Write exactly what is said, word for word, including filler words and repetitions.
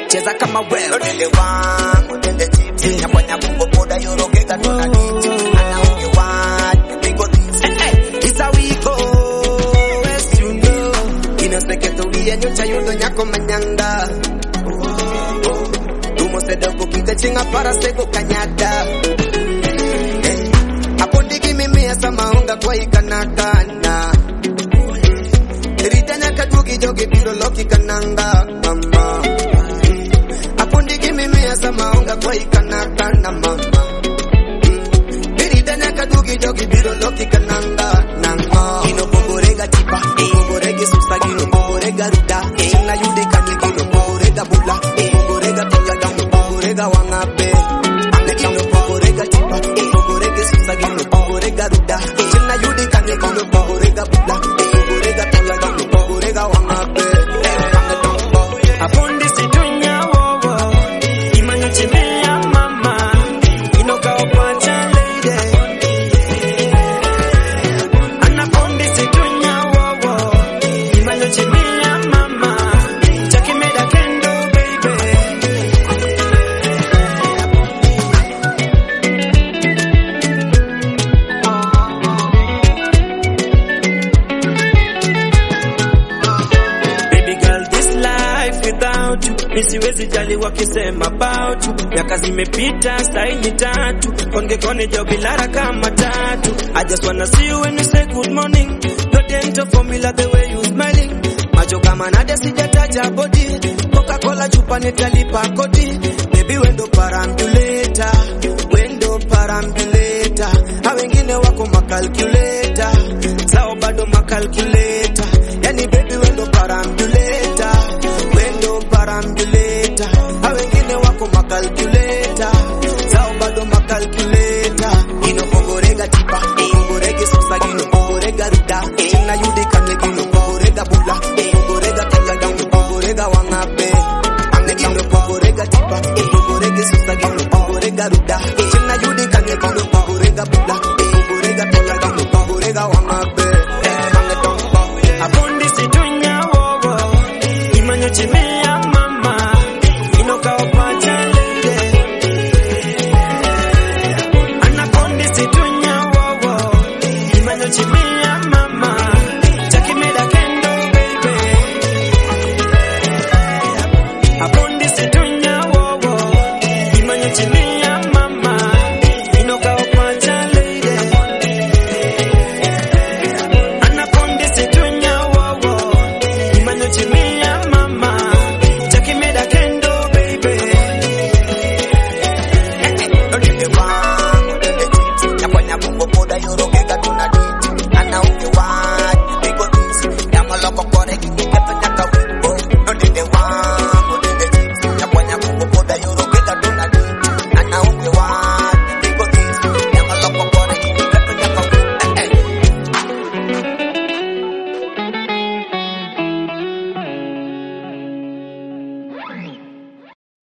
cheza kama wewe. Dele wangu dele chips, nafanya bongo boda yorogeka tuna beat. Ana unge what, we go this. It's how we go, as you know. Inoseke tulia nyocha yundo nyako manyanga. Tumo sedoko kite chinga para sego kanyada. Apondiki mimi asa maunga kwa ikanakana. Ritanya kadugi jogi biro loki kananga mama. Apondiki mimi asa maunga kwa ikanakana mama. Ritanya kadugi jogi biro loki kananga nanga. Ino pogorega chipa, pogorega susagi, ino pogorega ruda. Ina yude kaniki, ino pogorega bula. Pogorega toyaga, pogorega wangabe. Ino pogorega chipa, pogorega susagi, ino pogorega ruda. Ina yude kaniki, ino pogorega bula. Pogorega toyaga, pogorega wangabe. Apondi situnya wowo, imanyo chimea mama. Inoka opacha lady. Anapondi situnya wowo, imanyo chimea mama. Chakimeda kendo baby. Baby girl, this life without you nisiwezi jali wakisema about you. Miaka zimepita saini tatu, konge kone jobilara kama tatu. I just wanna see you when you say good morning. No dental formula the way you smiling. Macho kama nade sijataja body. Coca-Cola chupa nitalipa kodi. Baby wendo parambuleta, wendo parambuleta. Ha wengine wako makalkuleta, sao bado makalkuleta. Yani baby wendo parambuleta, wendo parambuleta. Ha wengine wako makalkuleta, sao bado makalkuleta. Ino pogorega tipa, pogorega susagi, ino pogorega ruda. Ina yude kaneki, ino pogorega bula. Pogorega toyaga, pogorega wangabe. Ino pogorega tipa, pogorega susagi, ino pogorega ruda. Ina yude kaneki, ino pogorega bula. Pogorega toyaga, pogorega wangabe. Apondi situnya wowo, imanyo chimea mama. Inoka opacha lady. Anapondi situnya wowo, imanyo chimea mama. Chakimeda kendo baby. Apondi situnya wowo, imanyo chimea mama. Inoka opacha lady. Anapondi situnya wowo, imanyo chimea mama. Chakimeda kendo baby. Dele wangu dele chips, nafanya bongo boda yorogeka